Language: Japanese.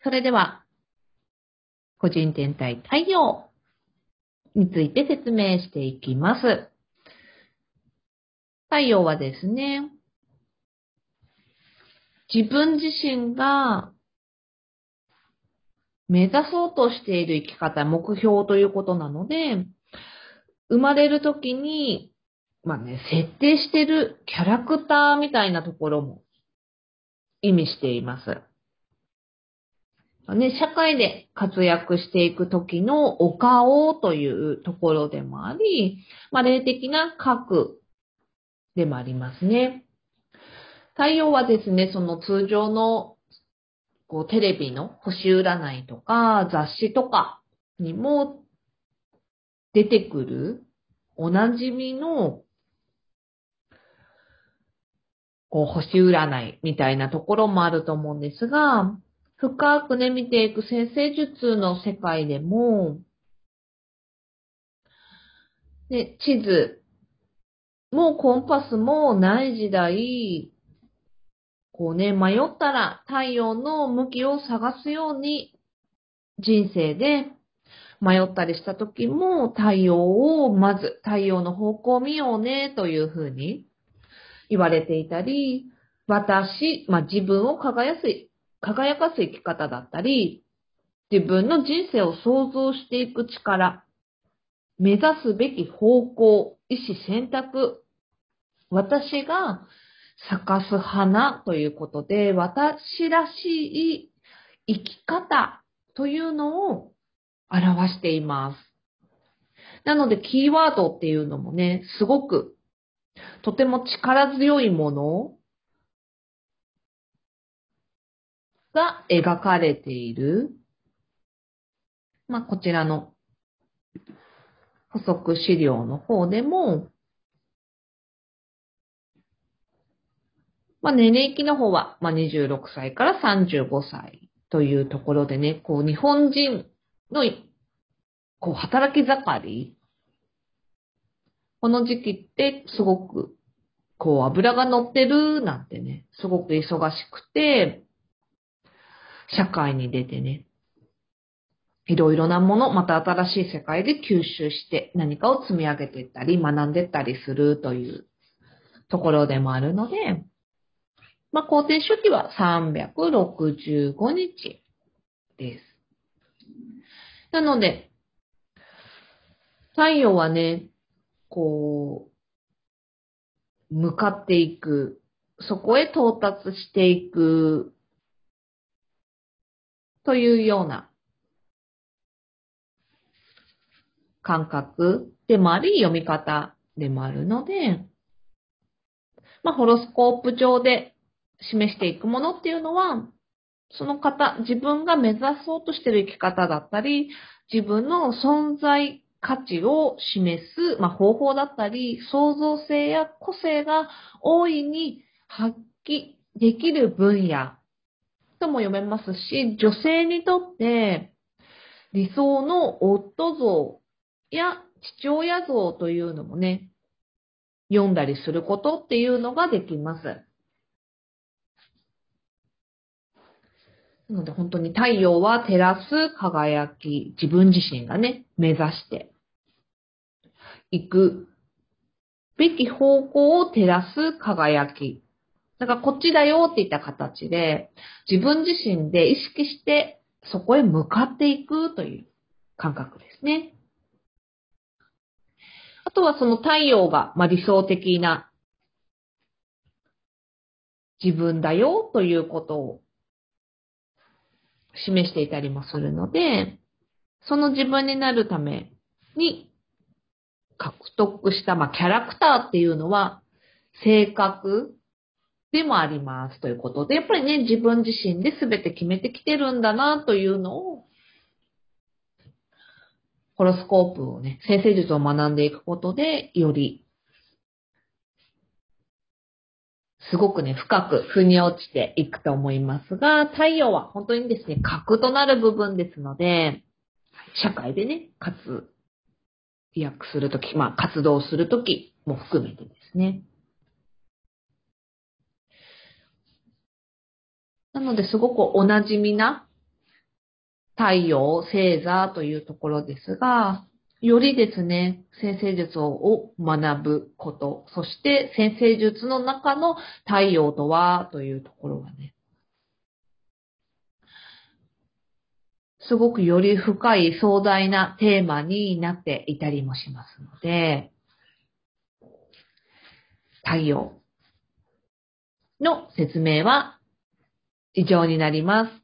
それでは、個人天体太陽について説明していきます。太陽はですね、自分自身が目指そうとしている生き方、目標ということなので、生まれるときに、設定しているキャラクターみたいなところも意味しています。社会で活躍していくときのお顔というところでもあり、霊的な核でもありますね。太陽はですね、その通常のテレビの星占いとか雑誌とかにも出てくるおなじみの星占いみたいなところもあると思うんですが、深くね、見ていく占星術の世界でも、地図もコンパスもない時代、迷ったら太陽の向きを探すように人生で迷ったりした時もまず太陽の方向を見ようねというふうに言われていたり、自分を輝かす生き方だったり、自分の人生を創造していく力、目指すべき方向、意思選択、私が咲かす花ということで、私らしい生き方というのを表しています。なので、キーワードっていうのもね、すごく、とても力強いものが描かれている。こちらの補足資料の方でも、年齢期の方は、26歳から35歳というところでね、日本人の、働き盛り、この時期ってすごく、脂が乗ってるなんてね、すごく忙しくて、社会に出てね、いろいろなもの、また新しい世界で吸収して何かを積み上げていったり、学んでいったりするというところでもあるので、公転周期は365日です。なので、太陽はね、向かっていく、そこへ到達していくというような感覚でもあり、読み方でもあるので、ホロスコープ上で示していくものっていうのは、その方、自分が目指そうとしている生き方だったり、自分の存在価値を示す、方法だったり、創造性や個性が大いに発揮できる分野とも読めますし、女性にとって理想の夫像や父親像というのもね、読んだりすることっていうのができます。なので本当に太陽は照らす輝き、自分自身がね、目指していくべき方向を照らす輝き。だからこっちだよっていった形で、自分自身で意識してそこへ向かっていくという感覚ですね。あとはその太陽が、理想的な自分だよということを示していたりもするので、その自分になるために獲得した、キャラクターっていうのは性格でもありますということで、やっぱりね、自分自身で全て決めてきてるんだなというのを、ホロスコープをね、占星術を学んでいくことで、よりすごくね、深く腑に落ちていくと思いますが、太陽は本当にですね、核となる部分ですので、社会でね、活躍するとき、活動するときも含めてですね。なので、すごくお馴染みな太陽、星座というところですが、よりですね、占星術を学ぶこと、そして占星術の中の太陽とはというところがね、すごくより深い壮大なテーマになっていたりもしますので、太陽の説明は以上になります。